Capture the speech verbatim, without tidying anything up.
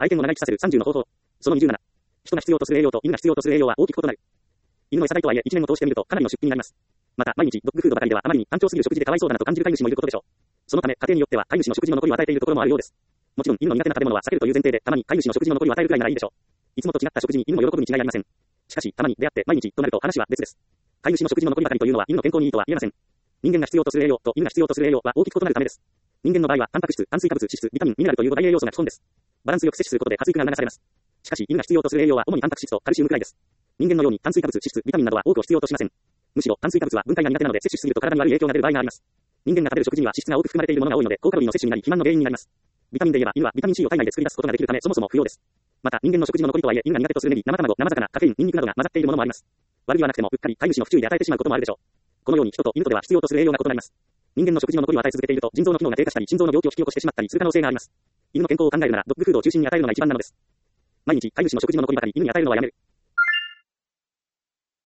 愛犬を長生きさせるさんじゅうの方法。そのにじゅうなな。人が必要とする栄養と犬が必要とする栄養は大きく異なる。犬の餌代とはいえいちねんを通してみるとかなりの出費になります。また、毎日ドッグフードばかりではあまりに単調すぎる食事でかわいそうだなと感じる飼い主もいることでしょう。そのため、家庭によっては飼い主の食事の残りを与えているところもあるようです。もちろん、犬の苦手な食べ物は避けるという前提で、たまに飼い主の食事の残りを与えるくらいならいいでしょう。いつもと違った食事に犬も喜ぶに違いありません。しかし、たまに出会って毎日となると話は別です。飼い主の食事の残りばかりというのは犬の健康にいいとは言えません。人間が必要とする栄養と犬が必要とする栄養は大きく異なるためです。人間の場合は、タンパク質、炭水化物、脂質、ビタミン、ミネラルというご大栄養素が基本です。バランスよく摂取することで発育が促されます。しかし、犬が必要とする栄養は主にタンパク質とカルシウムくらいです。人間のように炭水化物、脂質、ビタミンなどは多くを必要としません。むしろ炭水化物は分解が苦手なので摂取しすぎると体に悪い影響が出る場合があります。人間が食べる食事には脂質が多く含まれているものが多いので、高カロリーの摂取になり肥満の原因になります。ビタミンで言えば犬はビタミン C を体内で作り出すことができるためそもそも不要です。また、人間の食事の残りとはいえ犬が苦手とするネギ、生卵、生魚、カフェイン、ニンニクなどが混ざっているものもあります。悪気はなくてもうっかり飼い主の不注意で与えてしまうこともあるでしょう。このように人と犬とでは必要とする栄養が異なります。人間の食事の残りを与え続けていると腎臓の機能が低下したり心臓の病気を引き起こしてしまったりする可能性があります。犬の健康を考えるならドッグフードを中心に与えるのが一番なのです。毎日飼い主の食事の残りばかり犬に与えるのはやめる。